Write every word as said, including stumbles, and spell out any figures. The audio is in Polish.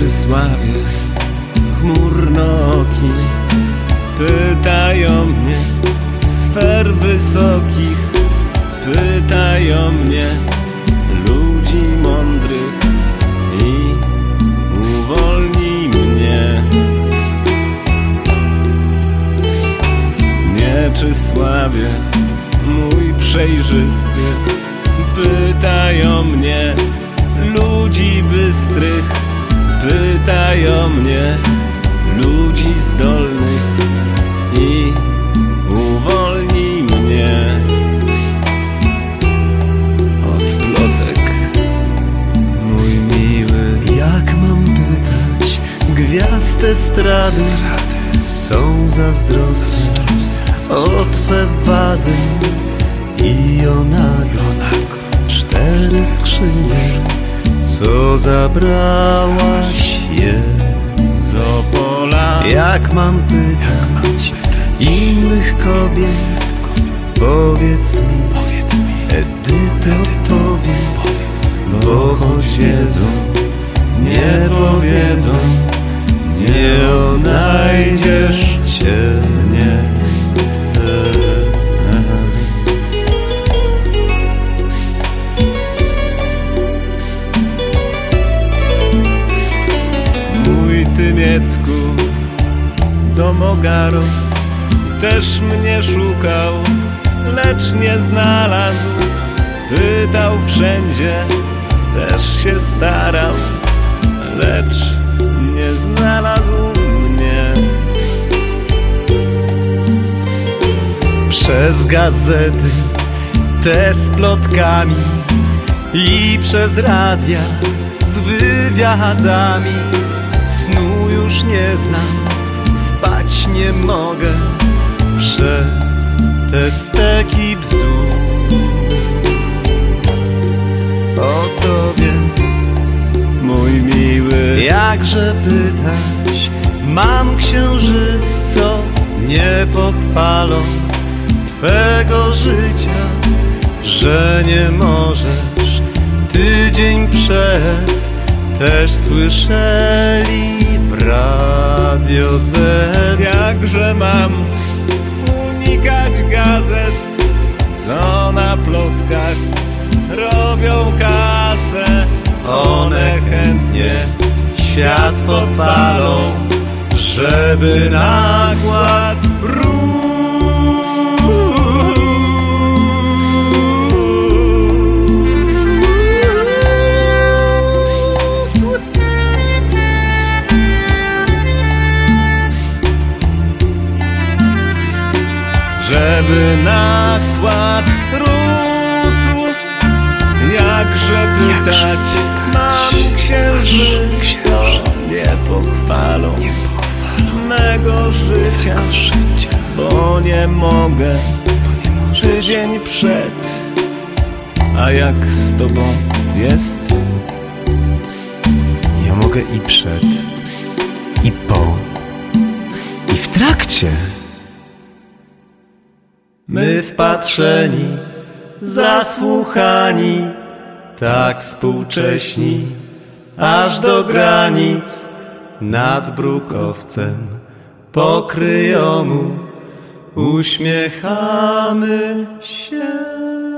Mieczysławie, chmurnooki pytają mnie sfer wysokich, pytają mnie ludzi mądrych i uwolnij mnie. Mieczysławie, mój przejrzysty, pytają mnie ludzi bystrych, pytają mnie ludzi zdolnych i uwolnij mnie od plotek, mój miły. Jak mam pytać gwiazd estrady, są zazdrosne o Twe wady i o nago cztery skrzynie, co zabrałaś je z Opola. Jak mam pytać innych kobiet, powiedz mi, Edyto, powiedz, bo choć wiedzą, nie powiedzą, nie odnajdziesz cię. Mój Tymiecku, domogaro, też mnie szukał, lecz nie znalazł. Pytał wszędzie, też się starał, lecz nie znalazł mnie. Przez gazety, te z plotkami i przez radia z wywiadami snu już nie znam, spać nie mogę przez te steki bzdur. O Tobie, mój miły, jakże pytać mam księżyco, nie pochwalą Twego życia, że nie możesz. Tydzień przed też słyszeli w Radio Z. Jakże mam unikać gazet, co na plotkach robią kasę. One chętnie świat podpalą, żeby nakład rósł. Żeby nakład rósł. Jakże pytać mam księżyco, nie pochwalą mego życia, bo nie mogę tydzień przed. A jak z Tobą jest? Ja mogę i przed, i po, i w trakcie. My wpatrzeni, zasłuchani, tak współcześni, aż do granic, nad brukowcem pokryjomu uśmiechamy się.